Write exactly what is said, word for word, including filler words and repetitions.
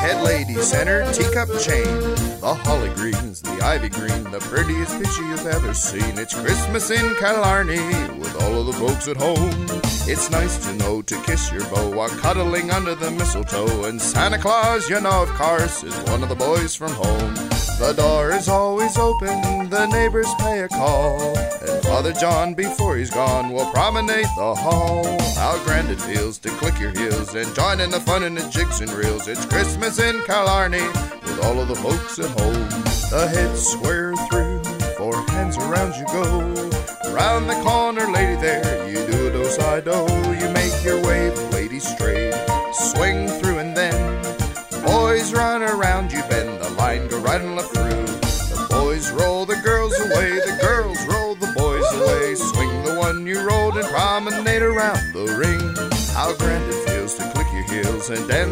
head lady center teacup chain, the holly greens, the ivy green, the prettiest picture you've ever seen. It's Christmas in Killarney with all of the folks at home. It's nice to know to kiss your beau while cuddling under the mistletoe. And Santa Claus, you know, of course, is one of the boys from home. The door is always open, the neighbors pay a call, and Father John, before he's gone, will promenade the hall. How grand it feels to click your heels and join in the fun in the jigs and reels. It's Christmas in Killarney with all of the folks at home. The heads square through, four hands around you go. Round the corner, lady, there, you do a do-si-do. You make your way, the lady straight, swing through and then boys run around you, bend the line, go right and left through. The boys roll the girls away, the girls roll the boys away. Swing the one you rolled and promenade around the ring. How grand it feels to click your heels and dance